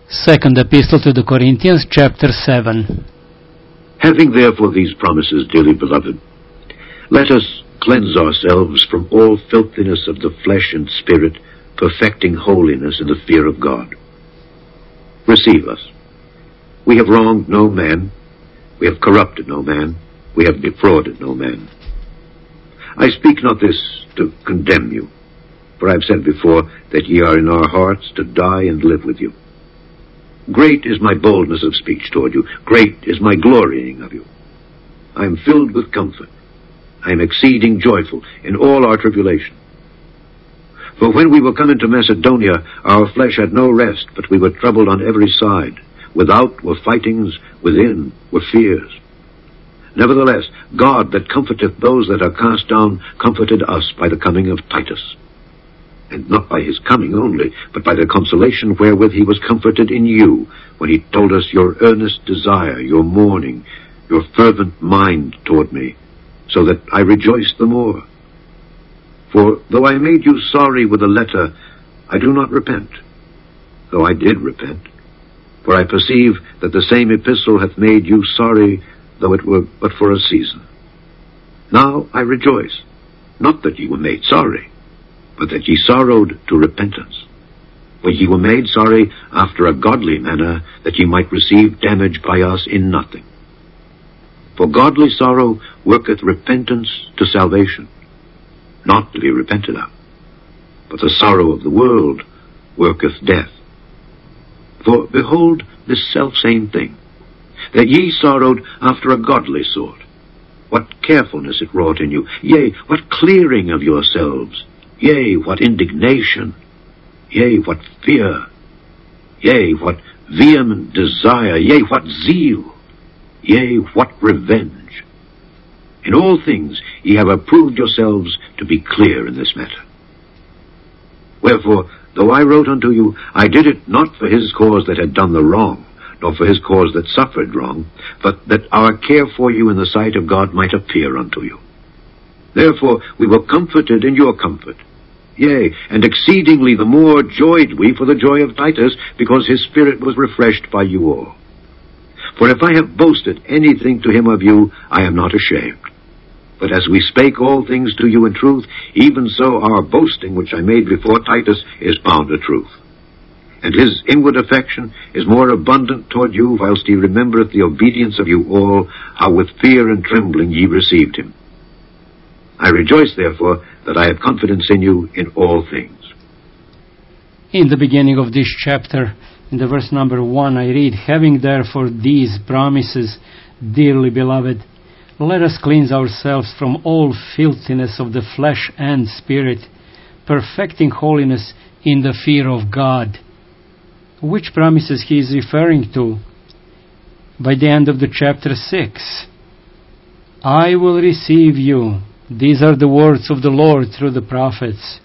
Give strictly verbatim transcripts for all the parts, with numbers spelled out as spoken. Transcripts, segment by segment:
Second Epistle to the Corinthians, chapter seven. Having therefore these promises, dearly beloved, let us cleanse ourselves from all filthiness of the flesh and spirit, perfecting holiness in the fear of God. Receive us. We have wronged no man, we have corrupted no man, we have defrauded no man. I speak not this to condemn you, for I have said before that ye are in our hearts to die and live with you. Great is my boldness of speech toward you. Great is my glorying of you. I am filled with comfort. I am exceeding joyful in all our tribulation. For when we were come into Macedonia, our flesh had no rest, but we were troubled on every side. Without were fightings, within were fears. Nevertheless, God that comforteth those that are cast down, comforted us by the coming of Titus. And not by his coming only, but by the consolation wherewith he was comforted in you, when he told us your earnest desire, your mourning, your fervent mind toward me, so that I rejoiced the more. For though I made you sorry with a letter, I do not repent, though I did repent. For I perceive that the same epistle hath made you sorry, though it were but for a season. Now I rejoice, not that ye were made sorry, but that ye sorrowed to repentance. For ye were made sorry after a godly manner, that ye might receive damage by us in nothing. For godly sorrow worketh repentance to salvation, not to be repented of. But the sorrow of the world worketh death. For behold this selfsame thing, that ye sorrowed after a godly sort. What carefulness it wrought in you, yea, what clearing of yourselves, yea, what indignation, yea, what fear, yea, what vehement desire, yea, what zeal, yea, what revenge. In all things ye have approved yourselves to be clear in this matter. Wherefore, though I wrote unto you, I did it not for his cause that had done the wrong, nor for his cause that suffered wrong, but that our care for you in the sight of God might appear unto you. Therefore we were comforted in your comfort. Yea, and exceedingly the more joyed we for the joy of Titus, because his spirit was refreshed by you all. For if I have boasted anything to him of you, I am not ashamed. But as we spake all things to you in truth, even so our boasting which I made before Titus is bound to truth. And his inward affection is more abundant toward you, whilst he remembereth the obedience of you all, how with fear and trembling ye received him. I rejoice, therefore, that I have confidence in you in all things. In the beginning of this chapter, in the verse number one, I read, Having therefore these promises, dearly beloved, let us cleanse ourselves from all filthiness of the flesh and spirit, perfecting holiness in the fear of God. Which promises he is referring to? By the end of the chapter six, I will receive you. These are the words of the Lord through the prophets.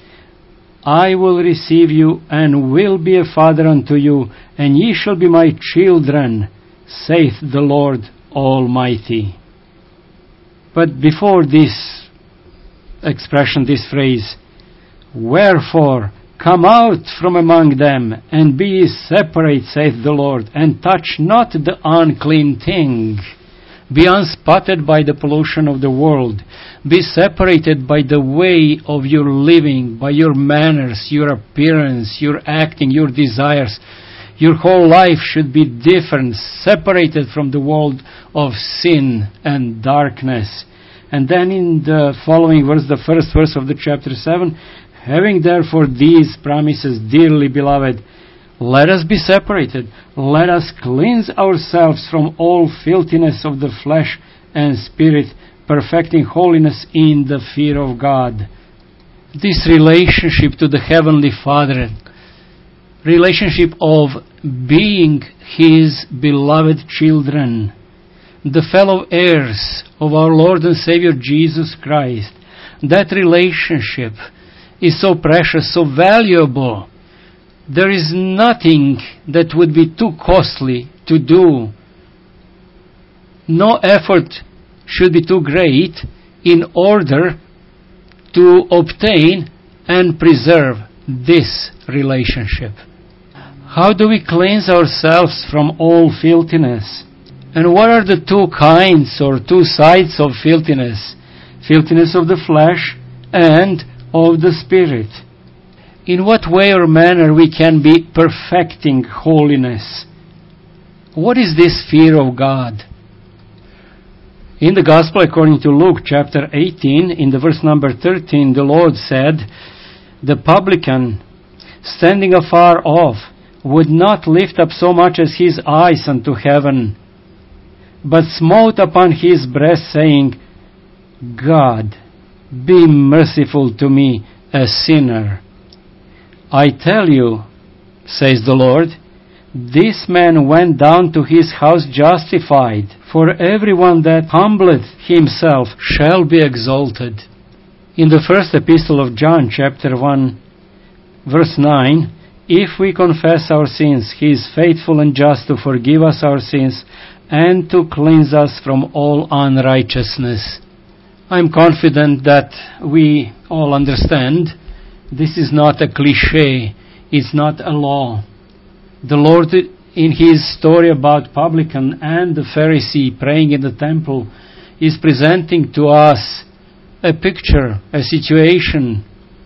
I will receive you, and will be a father unto you, and ye shall be my children, saith the Lord Almighty. But before this expression, this phrase, wherefore come out from among them, and be ye separate, saith the Lord, and touch not the unclean thing. Be unspotted by the pollution of the world. Be separated by the way of your living, by your manners, your appearance, your acting, your desires. Your whole life should be different, separated from the world of sin and darkness. And then in the following verse, the first verse of the chapter seven, having therefore these promises, dearly beloved, let us be separated. Let us cleanse ourselves from all filthiness of the flesh and spirit, perfecting holiness in the fear of God. This relationship to the Heavenly Father, relationship of being His beloved children, the fellow heirs of our Lord and Savior Jesus Christ, that relationship is so precious, so valuable. There is nothing that would be too costly to do. No effort should be too great in order to obtain and preserve this relationship. How do we cleanse ourselves from all filthiness? And what are the two kinds or two sides of filthiness? Filthiness of the flesh and of the spirit. In what way or manner we can be perfecting holiness? What is this fear of God? In the Gospel according to Luke chapter eighteen, in the verse number thirteen, the Lord said, "The publican, standing afar off, would not lift up so much as his eyes unto heaven, but smote upon his breast, saying, God, be merciful to me, a sinner. I tell you, says the Lord, this man went down to his house justified, for everyone that humbleth himself shall be exalted." In the first epistle of John, chapter one, verse nine, "If we confess our sins, he is faithful and just to forgive us our sins and to cleanse us from all unrighteousness." I'm confident that we all understand this is not a cliché, it's not a law. The Lord, in his story about publican and the Pharisee praying in the temple, is presenting to us a picture, a situation.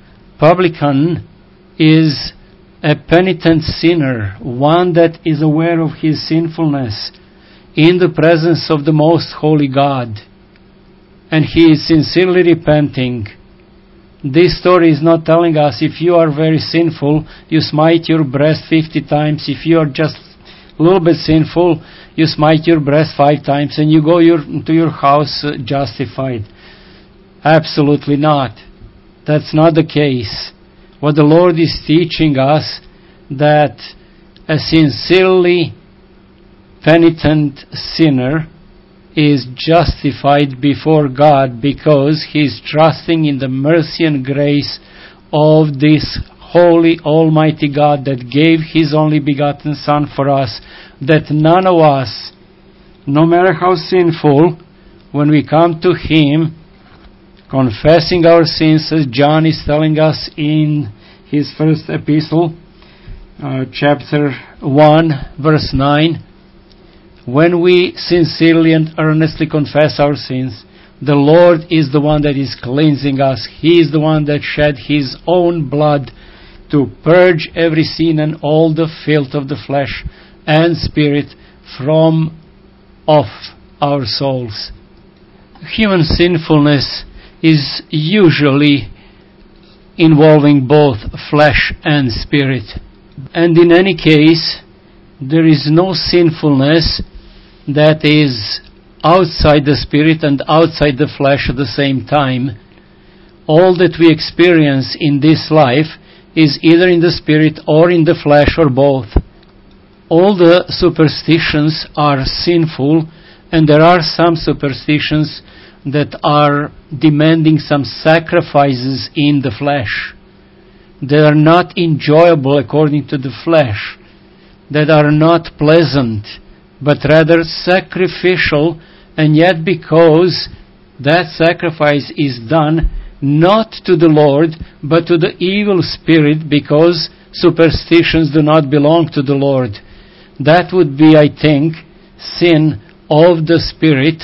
Publican is a penitent sinner, one that is aware of his sinfulness in the presence of the most holy God, and he is sincerely repenting. This story is not telling us if you are very sinful, you smite your breast fifty times. If you are just a little bit sinful, you smite your breast five times and you go your, to your house uh, justified. Absolutely not. That's not the case. What the Lord is teaching us, that a sincerely penitent sinner is justified before God because he is trusting in the mercy and grace of this holy, almighty God that gave his only begotten Son for us, that none of us, no matter how sinful, when we come to him, confessing our sins, as John is telling us in his first epistle, uh, chapter one, verse nine, when we sincerely and earnestly confess our sins, the Lord is the one that is cleansing us. He is the one that shed his own blood to purge every sin and all the filth of the flesh and spirit from off our souls. Human sinfulness is usually involving both flesh and spirit. And in any case, there is no sinfulness that is outside the spirit and outside the flesh at the same time. All that we experience in this life is either in the spirit or in the flesh or both. All the superstitions are sinful, and there are some superstitions that are demanding some sacrifices in the flesh. They are not enjoyable according to the flesh, that are not pleasant, but rather sacrificial, and yet because that sacrifice is done not to the Lord, but to the evil spirit, because superstitions do not belong to the Lord. That would be, I think, sin of the spirit,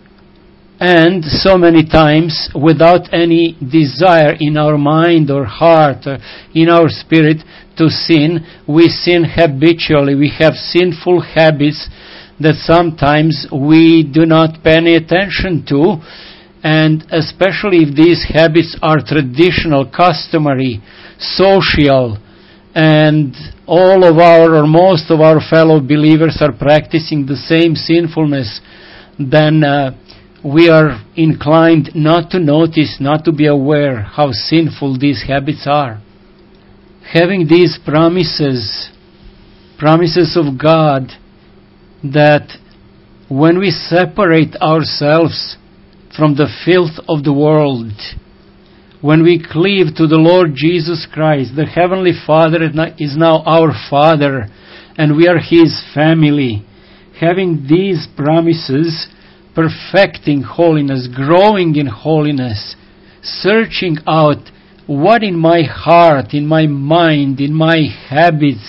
and so many times without any desire in our mind or heart or in our spirit to sin, we sin habitually. We have sinful habits that sometimes we do not pay any attention to, and especially if these habits are traditional, customary, social, and all of our or most of our fellow believers are practicing the same sinfulness, then uh, we are inclined not to notice, not to be aware how sinful these habits are. Having these promises, promises of God, that when we separate ourselves from the filth of the world, when we cleave to the Lord Jesus Christ, the Heavenly Father is now our Father, and we are His family. Having these promises, perfecting holiness, growing in holiness, searching out what in my heart, in my mind, in my habits,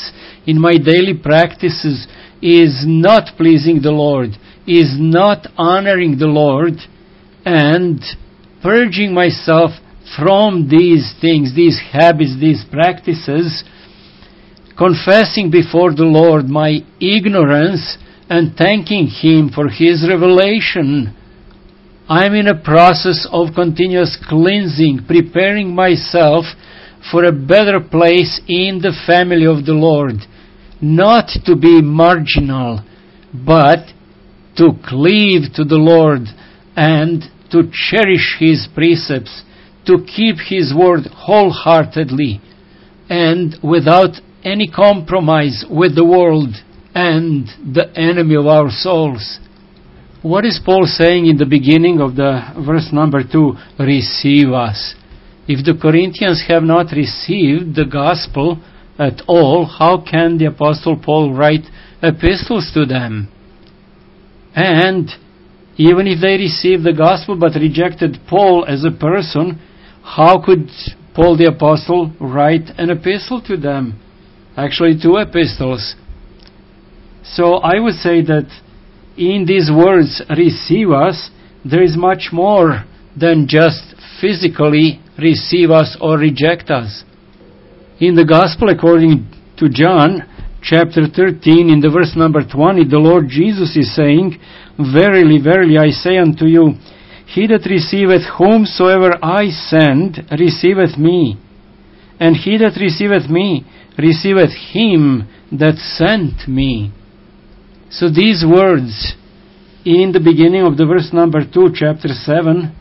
in my daily practices is not pleasing the Lord, is not honoring the Lord, and purging myself from these things, these habits, these practices, confessing before the Lord my ignorance and thanking Him for His revelation. I'm in a process of continuous cleansing, preparing myself for a better place in the family of the Lord. Not to be marginal, but to cleave to the Lord and to cherish His precepts, to keep His word wholeheartedly and without any compromise with the world and the enemy of our souls. What is Paul saying in the beginning of the verse number two? Receive us. If the Corinthians have not received the gospel at all, how can the Apostle Paul write epistles to them? And even if they received the gospel but rejected Paul as a person, how could Paul the Apostle write an epistle to them? Actually, two epistles. So I would say that in these words, receive us, there is much more than just physically receive us or reject us. In the Gospel according to John, chapter thirteen, in the verse number twenty, the Lord Jesus is saying, Verily, verily, I say unto you, he that receiveth whomsoever I send, receiveth me. And he that receiveth me, receiveth him that sent me. So these words, in the beginning of the verse number two, chapter seven,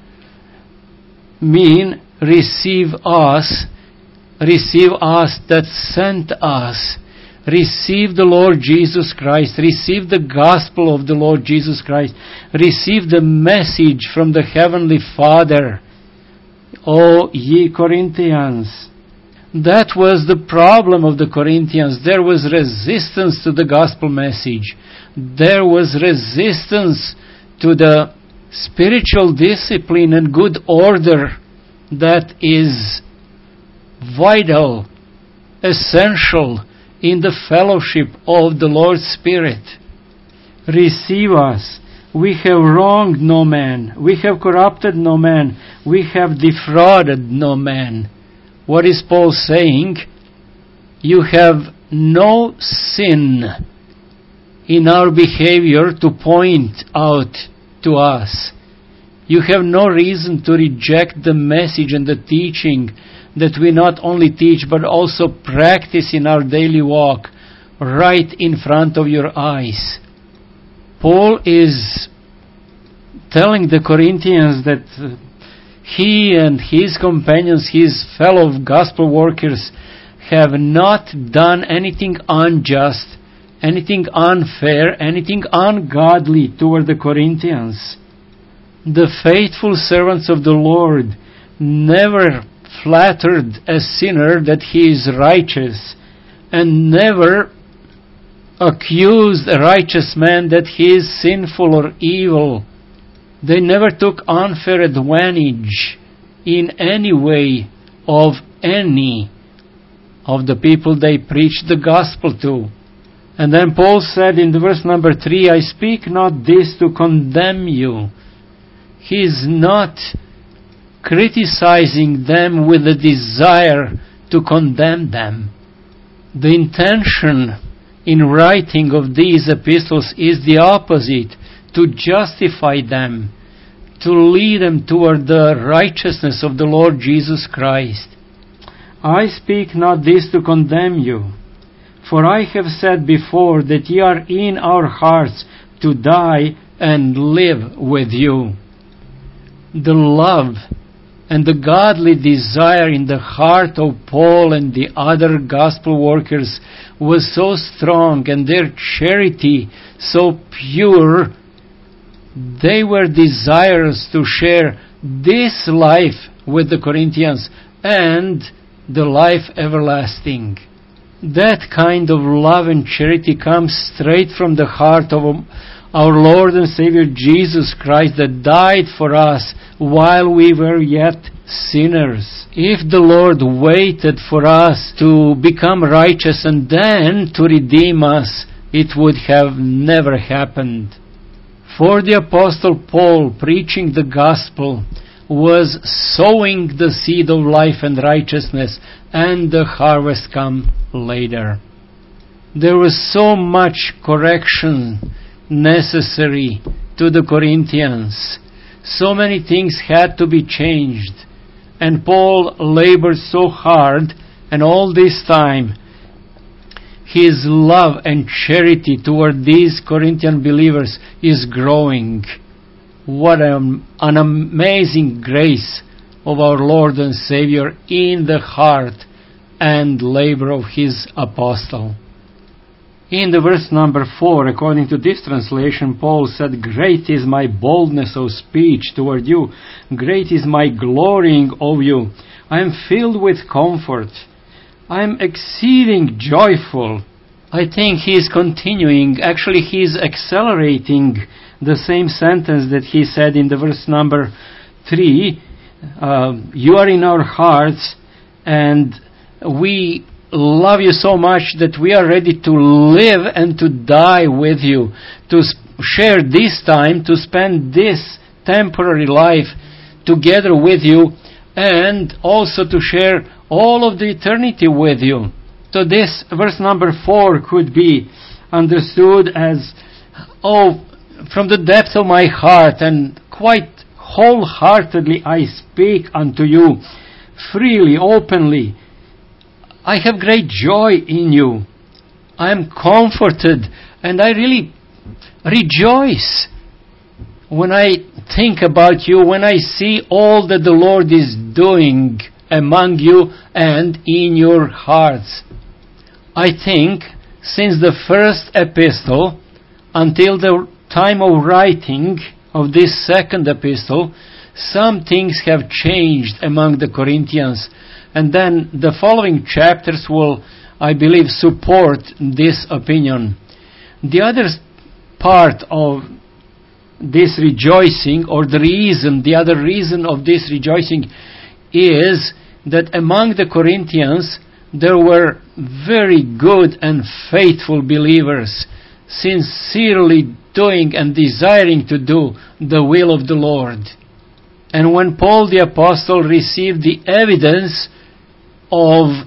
mean receive us, receive us that sent us. Receive the Lord Jesus Christ. Receive the gospel of the Lord Jesus Christ. Receive the message from the Heavenly Father. O ye Corinthians. That was the problem of the Corinthians. There was resistance to the gospel message. There was resistance to the spiritual discipline and good order that is vital, essential in the fellowship of the Lord's Spirit. Receive us. We have wronged no man. We have corrupted no man. We have defrauded no man. What is Paul saying? You have no sin in our behavior to point out to us. You have no reason to reject the message and the teaching that we not only teach but also practice in our daily walk right in front of your eyes. Paul is telling the Corinthians that he and his companions, his fellow gospel workers, have not done anything unjust, anything unfair, anything ungodly toward the Corinthians. The faithful servants of the Lord never flattered a sinner that he is righteous, and never accused a righteous man that he is sinful or evil. They never took unfair advantage in any way of any of the people they preached the gospel to. And then Paul said in the verse number three, I speak not this to condemn you. He is not criticizing them with a desire to condemn them. The intention in writing of these epistles is the opposite, to justify them, to lead them toward the righteousness of the Lord Jesus Christ. I speak not this to condemn you, for I have said before that ye are in our hearts to die and live with you. The love and the godly desire in the heart of Paul and the other gospel workers was so strong, and their charity so pure. They were desirous to share this life with the Corinthians and the life everlasting. That kind of love and charity comes straight from the heart of a, our Lord and Savior Jesus Christ, that died for us while we were yet sinners. If the Lord waited for us to become righteous and then to redeem us, it would have never happened. For the Apostle Paul, preaching the gospel was sowing the seed of life and righteousness, and the harvest come later. There was so much correction necessary to the Corinthians. So many things had to be changed. And Paul labored so hard, and all this time his love and charity toward these Corinthian believers is growing. What an, an amazing grace of our Lord and Savior in the heart and labor of his apostle. In the verse number four, according to this translation, Paul said, "Great is my boldness of speech toward you. Great is my glorying of you. I am filled with comfort. I am exceeding joyful." I think he is continuing, actually he is accelerating the same sentence that he said in the verse number three. Uh, you are in our hearts, and we love you so much that we are ready to live and to die with you, to share this time, to spend this temporary life together with you, and also to share all of the eternity with you. So this verse number four could be understood as, oh, from the depth of my heart and quite wholeheartedly I speak unto you, freely, openly. I have great joy in you. I am comforted, and I really rejoice when I think about you, when I see all that the Lord is doing among you and in your hearts. I think since the first epistle until the time of writing of this second epistle, some things have changed among the Corinthians. And then the following chapters will, I believe, support this opinion. The other part of this rejoicing, or the reason, the other reason of this rejoicing is that among the Corinthians there were very good and faithful believers, sincerely doing and desiring to do the will of the Lord. And when Paul the Apostle received the evidence of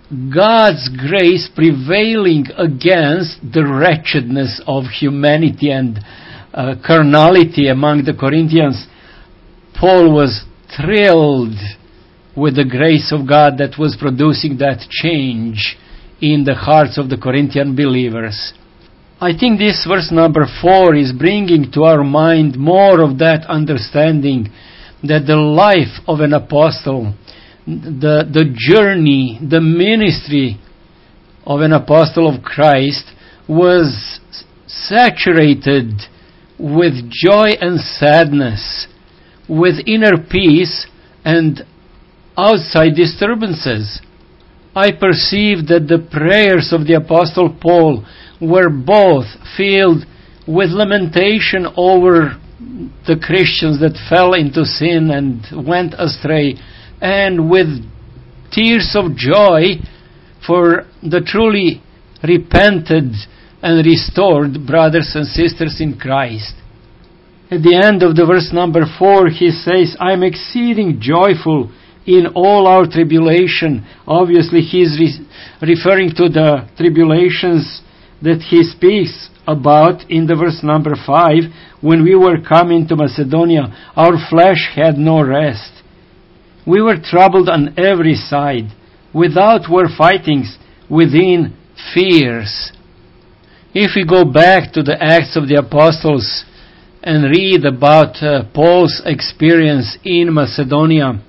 God's grace prevailing against the wretchedness of humanity and uh, carnality among the Corinthians, Paul was thrilled with the grace of God that was producing that change in the hearts of the Corinthian believers. I think this verse number four is bringing to our mind more of that understanding that the life of an apostle, the, the journey, the ministry of an apostle of Christ was saturated with joy and sadness, with inner peace and outside disturbances. I perceive that the prayers of the Apostle Paul were both filled with lamentation over the Christians that fell into sin and went astray, and with tears of joy for the truly repented and restored brothers and sisters in Christ. At the end of the verse number four, he says, "I am exceeding joyful in all our tribulation." Obviously, he is re- referring to the tribulations that he speaks about in the verse number five. When we were coming to Macedonia, our flesh had no rest. We were troubled on every side. Without were fightings, within fears. If we go back to the Acts of the Apostles and read about uh, Paul's experience in Macedonia,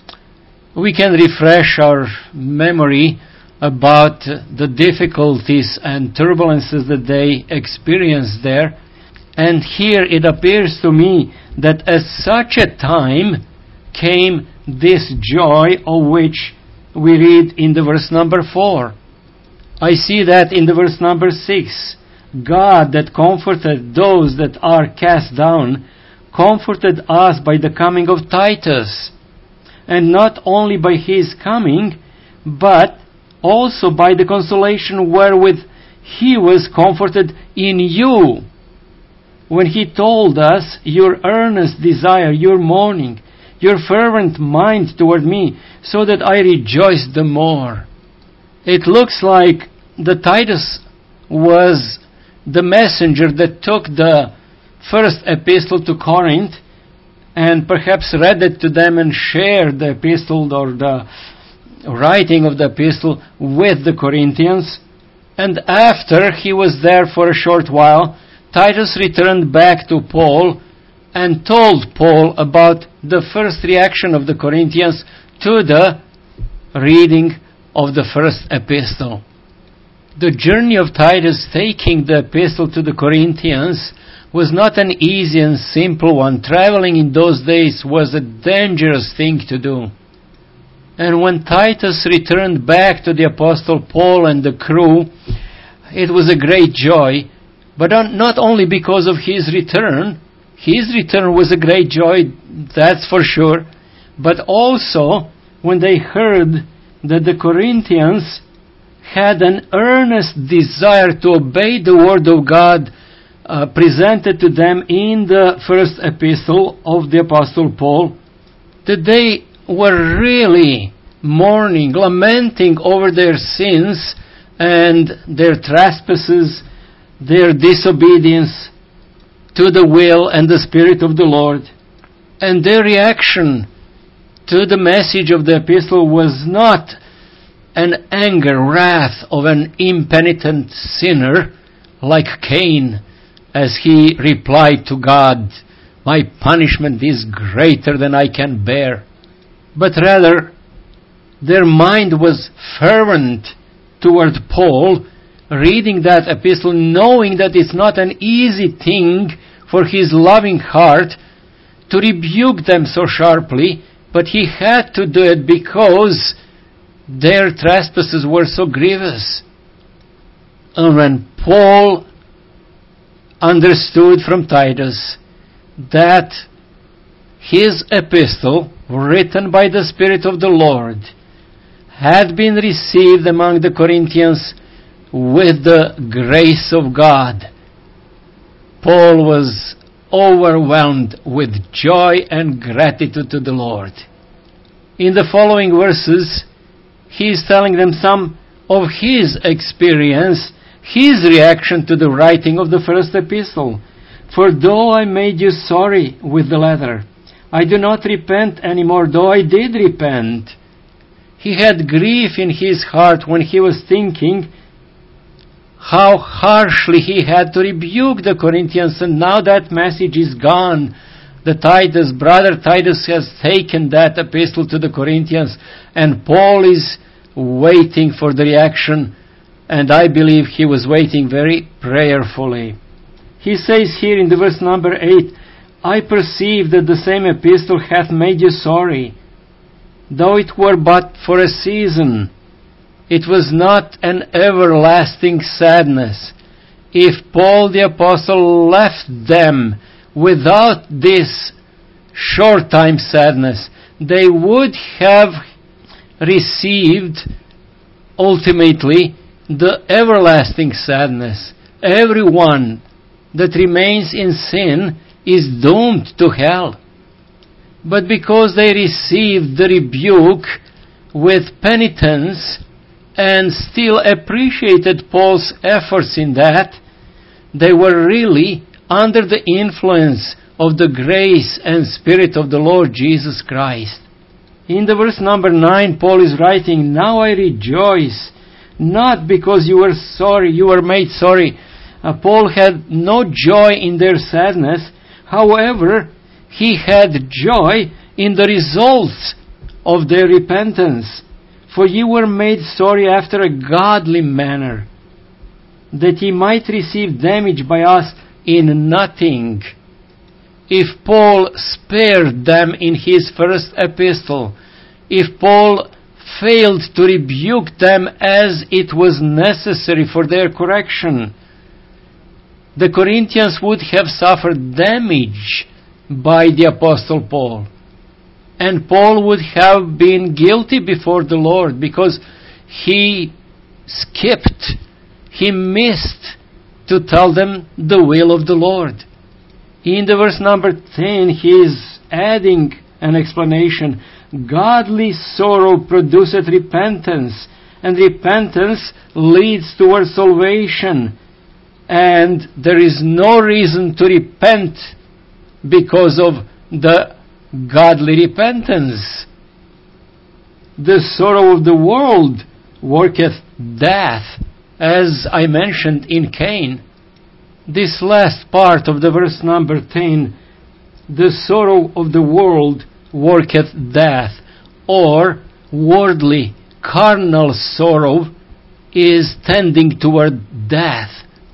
we can refresh our memory about the difficulties and turbulences that they experienced there. And here it appears to me that at such a time came this joy of which we read in the verse number four. I see that in the verse number six. God that comforted those that are cast down, comforted us by the coming of Titus, and not only by his coming, but also by the consolation wherewith he was comforted in you, when he told us your earnest desire, your mourning, your fervent mind toward me, so that I rejoiced the more. It looks like the Titus was the messenger that took the first epistle to Corinth and perhaps read it to them and shared the epistle or the writing of the epistle with the Corinthians. And after he was there for a short while, Titus returned back to Paul and told Paul about the first reaction of the Corinthians to the reading of the first epistle. The journey of Titus taking the epistle to the Corinthians was not an easy and simple one. Traveling in those days was a dangerous thing to do. And when Titus returned back to the Apostle Paul and the crew, it was a great joy, but not only because of his return. His return was a great joy, that's for sure, but also when they heard that the Corinthians had an earnest desire to obey the word of God uh, presented to them in the first epistle of the Apostle Paul, that they were really mourning, lamenting over their sins and their trespasses, their disobedience to the will and the Spirit of the Lord. And their reaction to the message of the epistle was not an anger, wrath of an impenitent sinner like Cain, as he replied to God, "My punishment is greater than I can bear." But rather, their mind was fervent toward Paul, reading that epistle, knowing that it's not an easy thing for his loving heart to rebuke them so sharply, but he had to do it because their trespasses were so grievous. And when Paul understood from Titus that his epistle, written by the Spirit of the Lord, had been received among the Corinthians with the grace of God, Paul was overwhelmed with joy and gratitude to the Lord. In the following verses, he is telling them some of his experience, his reaction to the writing of the first epistle. "For though I made you sorry with the letter, I do not repent anymore, though I did repent." He had grief in his heart when he was thinking how harshly he had to rebuke the Corinthians, and now that message is gone. The Titus, brother Titus, has taken that epistle to the Corinthians, and Paul is waiting for the reaction, and I believe he was waiting very prayerfully. He says here in the verse number eight, "I perceive that the same epistle hath made you sorry, though it were but for a season. It was not an everlasting sadness. If Paul the Apostle left them without this short time sadness, they would have received ultimately the everlasting sadness. Everyone that remains in sin is doomed to hell. But because they received the rebuke with penitence and still appreciated Paul's efforts in that, they were really under the influence of the grace and Spirit of the Lord Jesus Christ. In the verse number nine, Paul is writing, "Now I rejoice, not because you were sorry, you were made sorry." Uh, Paul had no joy in their sadness. However, he had joy in the results of their repentance. "For ye were made sorry after a godly manner, that ye might receive damage by us in nothing." If Paul spared them in his first epistle, if Paul failed to rebuke them as it was necessary for their correction, the Corinthians would have suffered damage by the Apostle Paul. And Paul would have been guilty before the Lord because he skipped, he missed to tell them the will of the Lord. In the verse number ten, he is adding an explanation. Godly sorrow produceth repentance, and repentance leads towards salvation. And there is no reason to repent because of the godly repentance. The sorrow of the world worketh death, as I mentioned in Cain. This last part of the verse number ten, the sorrow of the world worketh death, or worldly, carnal sorrow is tending toward death.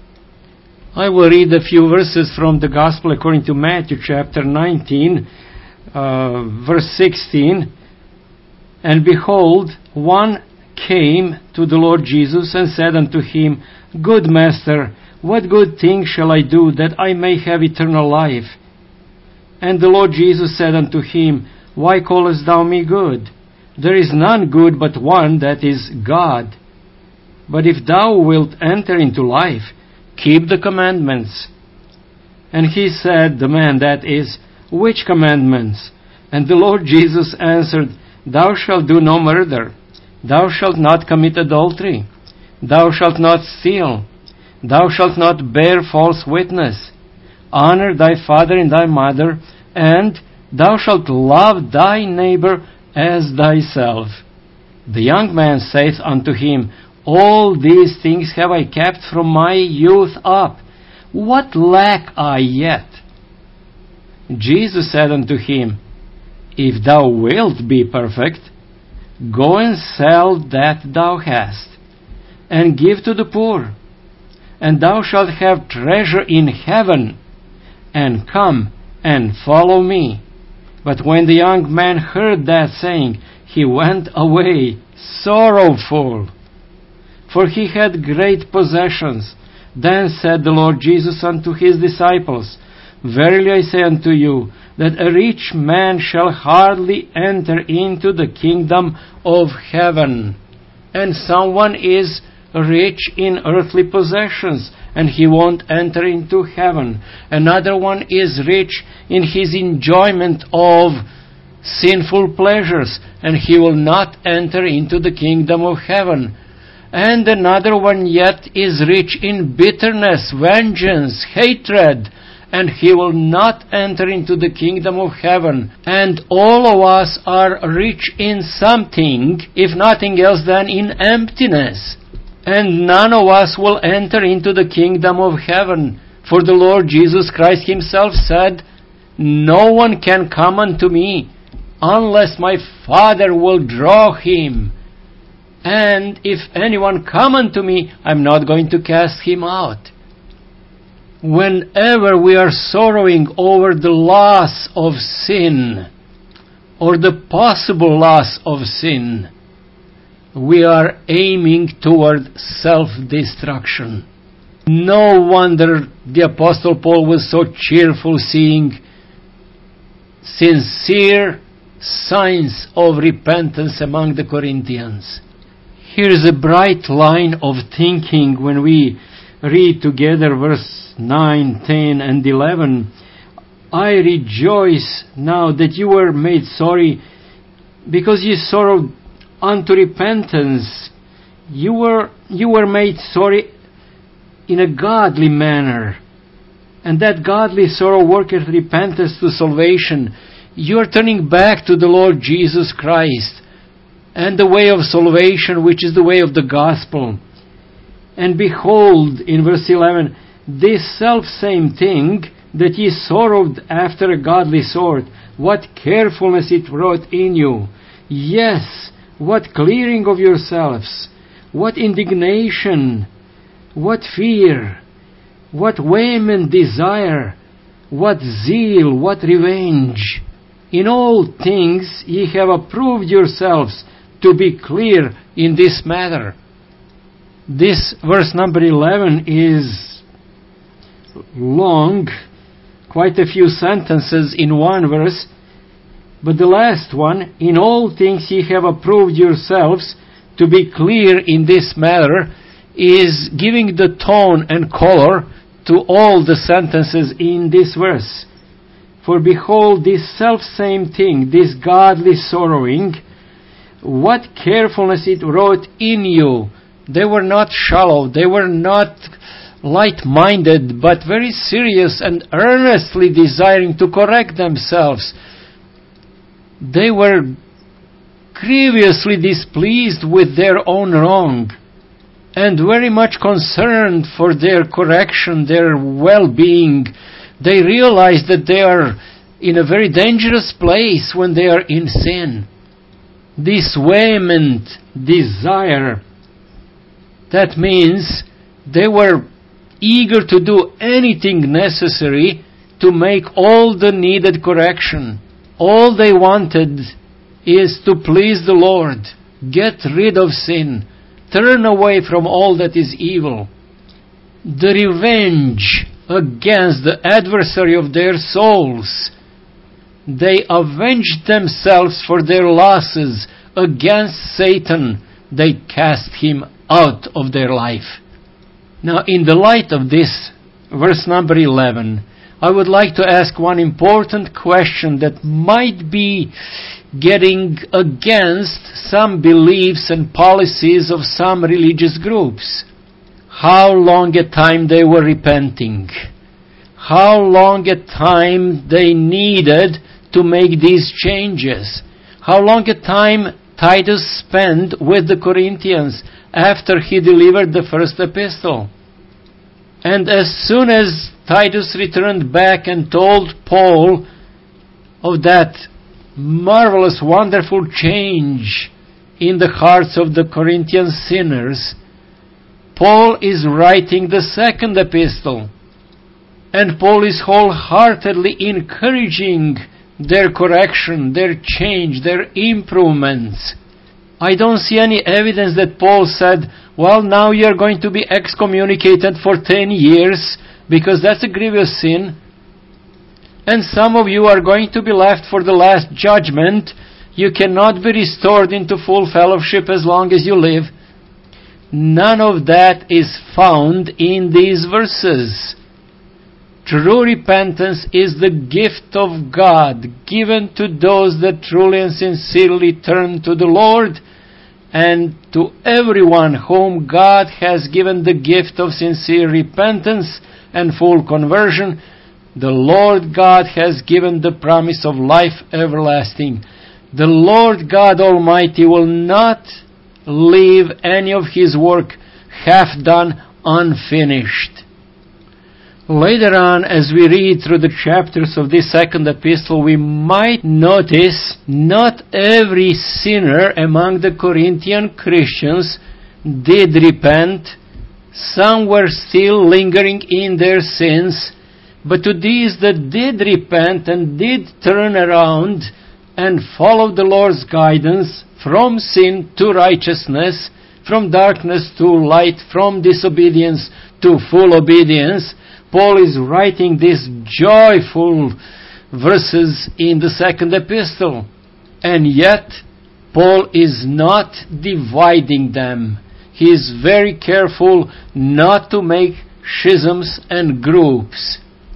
I will read a few verses from the Gospel according to Matthew chapter nineteen, uh, verse sixteen. And behold, one came to the Lord Jesus and said unto him, Good Master, what good thing shall I do that I may have eternal life? And the Lord Jesus said unto him, Why callest thou me good? There is none good but one, that is God. But if thou wilt enter into life, keep the commandments. And he said, the man that is, Which commandments? And the Lord Jesus answered, Thou shalt do no murder. Thou shalt not commit adultery. Thou shalt not steal. Thou shalt not bear false witness. Honor thy father and thy mother, and thou shalt love thy neighbor as thyself. The young man saith unto him, All these things have I kept from my youth up. What lack I yet? Jesus said unto him, If thou wilt be perfect, go and sell that thou hast, and give to the poor, and thou shalt have treasure in heaven, and come and follow me. But when the young man heard that saying, he went away sorrowful, for he had great possessions. Then said the Lord Jesus unto his disciples, Verily I say unto you, that a rich man shall hardly enter into the kingdom of heaven. And someone is rich in earthly possessions, and he won't enter into heaven. Another one is rich in his enjoyment of sinful pleasures, and he will not enter into the kingdom of heaven. And another one yet is rich in bitterness, vengeance, hatred, and he will not enter into the kingdom of heaven. And all of us are rich in something, if nothing else than in emptiness. And none of us will enter into the kingdom of heaven. For the Lord Jesus Christ himself said, No one can come unto me unless my Father will draw him. And if anyone come unto me, I'm not going to cast him out. Whenever we are sorrowing over the loss of sin, or the possible loss of sin, we are aiming toward self-destruction. No wonder the Apostle Paul was so cheerful, seeing sincere signs of repentance among the Corinthians. Here is a bright line of thinking when we read together verse nine, ten, and eleven. I rejoice now that you were made sorry, because you sorrowed unto repentance. You were you were made sorry in a godly manner, and that godly sorrow worketh repentance to salvation. You are turning back to the Lord Jesus Christ and the way of salvation, which is the way of the gospel. And behold, in verse eleven, this self-same thing that ye sorrowed after a godly sort, what carefulness it wrought in you. Yes, what clearing of yourselves, what indignation, what fear, what vehement desire, what zeal, what revenge. In all things ye have approved yourselves to be clear in this matter. This verse number eleven is long, quite a few sentences in one verse, but the last one, in all things ye have approved yourselves to be clear in this matter, is giving the tone and color to all the sentences in this verse. For behold, this self-same thing, this godly sorrowing, what carefulness it wrought in you. They were not shallow, they were not light-minded, but very serious and earnestly desiring to correct themselves. They were grievously displeased with their own wrong, and very much concerned for their correction, their well-being. They realize that they are in a very dangerous place when they are in sin. This vehement desire, that means they were eager to do anything necessary to make all the needed correction. All they wanted is to please the Lord, get rid of sin, turn away from all that is evil. The revenge against the adversary of their souls. They avenged themselves for their losses against Satan. They cast him out of their life. Now, in the light of this, verse number eleven, I would like to ask one important question that might be getting against some beliefs and policies of some religious groups. How long a time they were repenting? How long a time they needed to make these changes? How long a time Titus spent with the Corinthians after he delivered the first epistle? And as soon as Titus returned back and told Paul of that marvelous, wonderful change in the hearts of the Corinthian sinners, Paul is writing the second epistle. And Paul is wholeheartedly encouraging their correction, their change, their improvements. I don't see any evidence that Paul said, well, now you're going to be excommunicated for ten years because that's a grievous sin. And some of you are going to be left for the last judgment. You cannot be restored into full fellowship as long as you live. None of that is found in these verses. True repentance is the gift of God given to those that truly and sincerely turn to the Lord, and to everyone whom God has given the gift of sincere repentance and full conversion. The Lord God has given the promise of life everlasting. The Lord God Almighty will not leave any of His work half done, unfinished. Later on, as we read through the chapters of this second epistle, we might notice not every sinner among the Corinthian Christians did repent. Some were still lingering in their sins. But to these that did repent and did turn around and follow the Lord's guidance from sin to righteousness, from darkness to light, from disobedience to full obedience, Paul is writing these joyful verses in the second epistle. And yet, Paul is not dividing them. He is very careful not to make schisms and groups.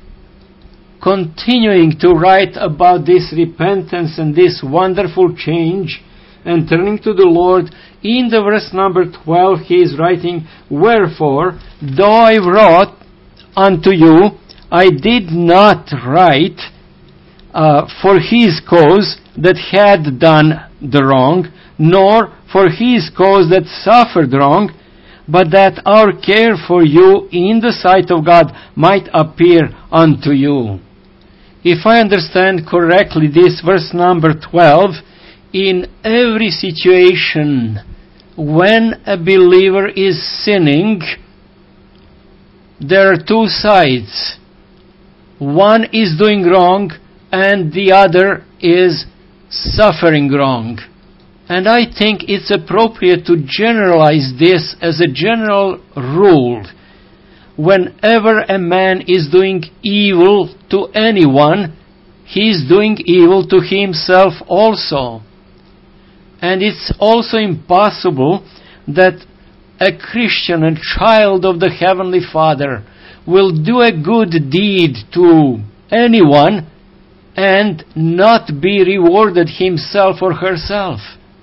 Continuing to write about this repentance and this wonderful change and turning to the Lord, in the verse number twelve he is writing, wherefore, though I wrote unto you, I did not write uh, for his cause that had done the wrong, nor for his cause that suffered wrong, but that our care for you in the sight of God might appear unto you. If I understand correctly this verse number twelve, in every situation when a believer is sinning, there are two sides. One is doing wrong and the other is suffering wrong. And I think it's appropriate to generalize this as a general rule. whenever a man is doing evil to anyone, he is doing evil to himself also. And it's also impossible that a Christian, a child of the Heavenly Father, will do a good deed to anyone and not be rewarded himself or herself.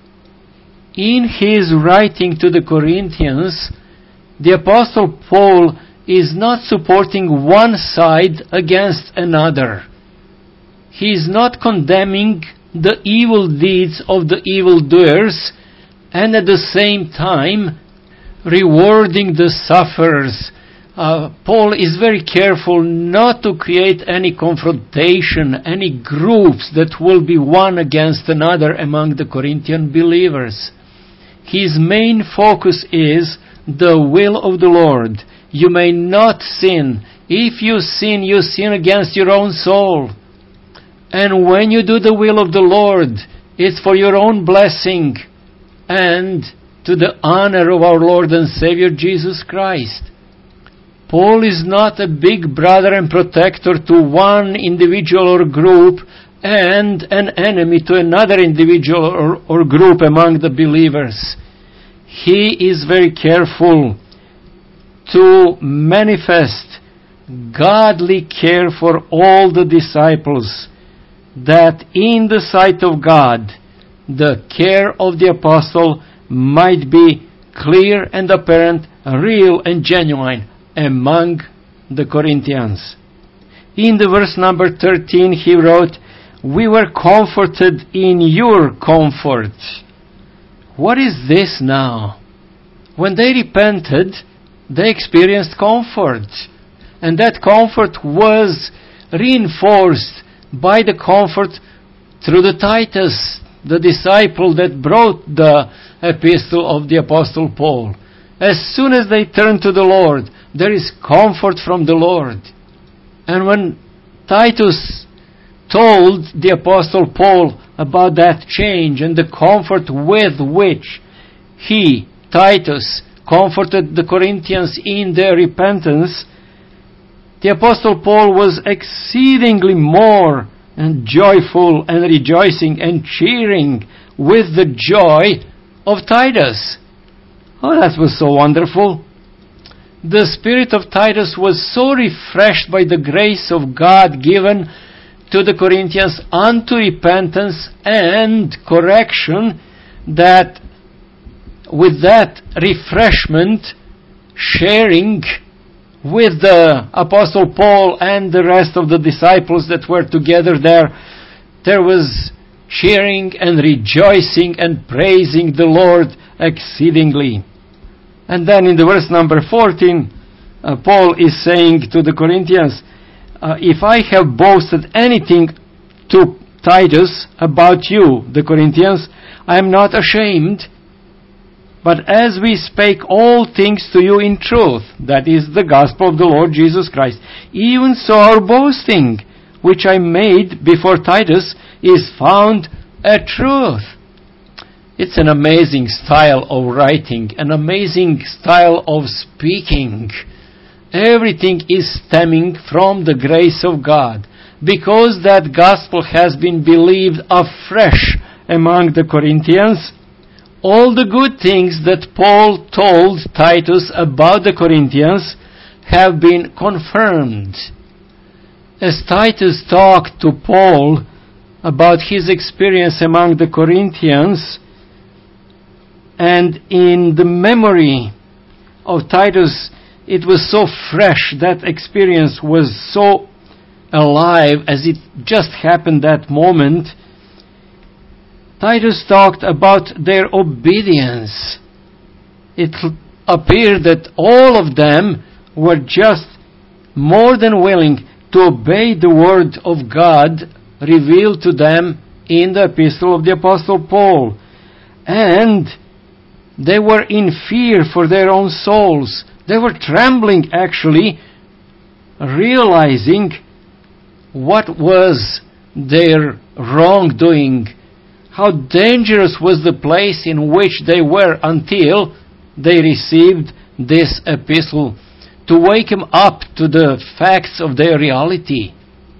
In his writing to the Corinthians, the Apostle Paul is not supporting one side against another. He is not condemning the evil deeds of the evildoers and at the same time rewarding the sufferers. Uh, Paul is very careful not to create any confrontation, any groups that will be one against another among the Corinthian believers. His main focus is the will of the Lord. You may not sin. If you sin, you sin against your own soul. And when you do the will of the Lord, it's for your own blessing and to the honor of our Lord and Savior Jesus Christ. Paul is not a big brother and protector to one individual or group and an enemy to another individual or, or group among the believers. He is very careful to manifest godly care for all the disciples, that in the sight of God, the care of the apostle might be clear and apparent, real and genuine among the Corinthians. In the verse number thirteen he wrote, "We were comforted in your comfort." What is this now? When they repented, they experienced comfort. And that comfort was reinforced by the comfort through the Titus, the disciple that brought the epistle of the Apostle Paul. As soon as they turn to the Lord, there is comfort from the Lord. And when Titus told the Apostle Paul about that change and the comfort with which he, Titus, comforted the Corinthians in their repentance, the Apostle Paul was exceedingly more and joyful and rejoicing and cheering with the joy of Titus. Oh, that was so wonderful. The spirit of Titus was so refreshed by the grace of God given to the Corinthians unto repentance and correction, that with that refreshment, sharing with the Apostle Paul and the rest of the disciples that were together there, there was cheering and rejoicing and praising the Lord exceedingly. And then in the verse number fourteen, uh, Paul is saying to the Corinthians, uh, if I have boasted anything to Titus about you, the Corinthians, I am not ashamed, but as we spake all things to you in truth, that is the gospel of the Lord Jesus Christ, even so our boasting, which I made before Titus, is found a truth. It's an amazing style of writing, an amazing style of speaking. Everything is stemming from the grace of God, because that gospel has been believed afresh among the Corinthians. All the good things that Paul told Titus about the Corinthians have been confirmed. As Titus talked to Paul about his experience among the Corinthians, and in the memory of Titus, it was so fresh, that experience was so alive as it just happened that moment. Titus talked about their obedience. It appeared that all of them were just more than willing to obey the word of God revealed to them in the epistle of the Apostle Paul. And they were in fear for their own souls. They were trembling, actually, realizing what was their wrongdoing, how dangerous was the place in which they were until they received this epistle to wake him up to the facts of their reality.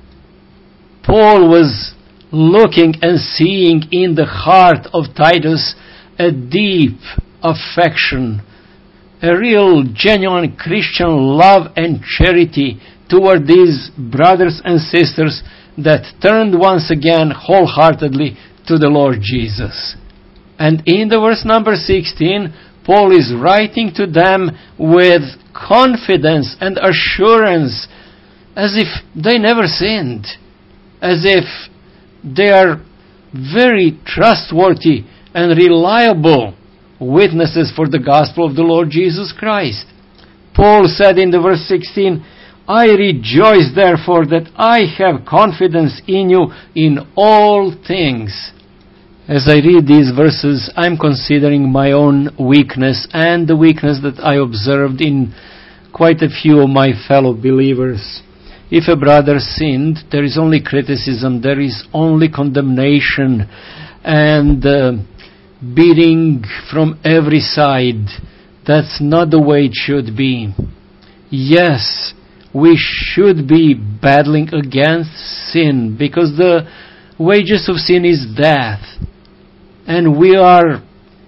Paul was looking and seeing in the heart of Titus a deep affection, a real genuine Christian love and charity toward these brothers and sisters that turned once again wholeheartedly to the Lord Jesus. And in the verse number sixteen, Paul is writing to them with confidence and assurance, as if they never sinned, as if they are very trustworthy and reliable witnesses for the gospel of the Lord Jesus Christ. Paul said in the verse sixteen, I rejoice therefore that I have confidence in you in all things. As I read these verses, I'm considering my own weakness and the weakness that I observed in quite a few of my fellow believers. If a brother sinned, there is only criticism, there is only condemnation and uh, beating from every side. That's not the way it should be. Yes, we should be battling against sin, because the wages of sin is death. And we are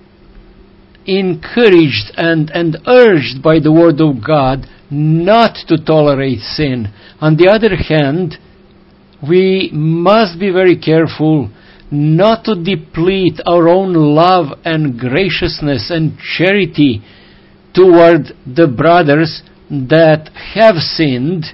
encouraged and, and urged by the Word of God not to tolerate sin. On the other hand, we must be very careful not to deplete our own love and graciousness and charity toward the brothers that have sinned,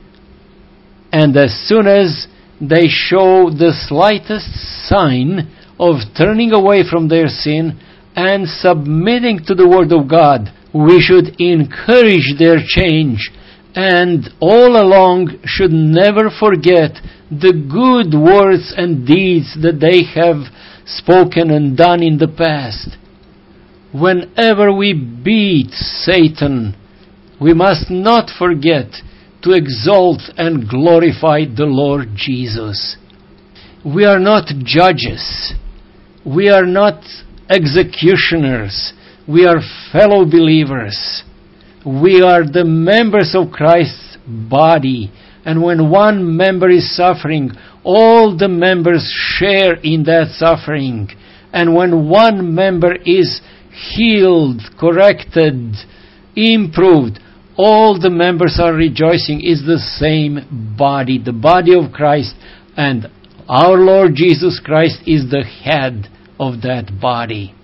and as soon as they show the slightest sign of turning away from their sin and submitting to the Word of God, we should encourage their change, and all along should never forget the good words and deeds that they have spoken and done in the past. Whenever we beat Satan, we must not forget to exalt and glorify the Lord Jesus. We are not judges. We are not executioners. We are fellow believers. We are the members of Christ's body. And when one member is suffering, all the members share in that suffering. And when one member is healed, corrected, improved, all the members are rejoicing. Is the same body, the body of Christ, and our Lord Jesus Christ is the head of that body.